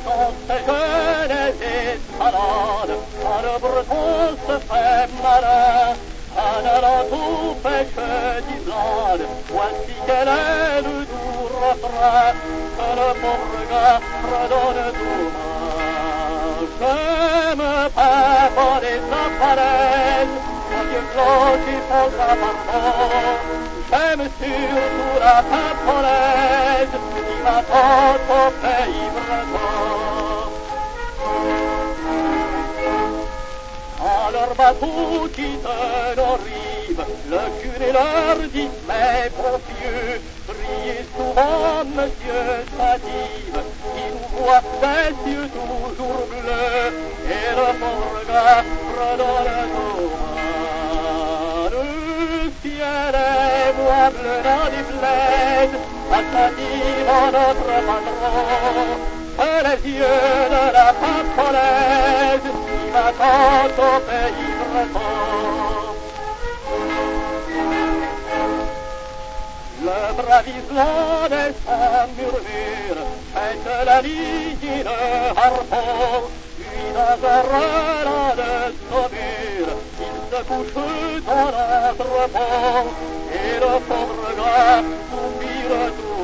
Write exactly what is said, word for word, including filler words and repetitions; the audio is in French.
Dans ces jeunes escalades, quand le breton se fait malin, en allant tout pêche d'Islande, voici quel est le doux refrain que le pauvre gars redonne dommage. Je me perds dans les falaises, quand Dieu clos qui faudra pardon. J'aime surtout la Polonaise qui m'attend au pays breton. Quand leur bateau quitte nos rives, le curé leur dit, mais bon vieux, priez souvent monsieur Sative, qui nous voit des yeux toujours bleus, et le pauvre gars redonne dommage. Le ciel est moi bleu dans les bleds, à Sative en notre patron, que les yeux de la Polonaise qui m'attendent au pays breton. Le brave Islande sans murmure jette la ligne de harpon, puis dans un relent de saumure, il se couche dans notre pont, et le pauvre gars soupire tout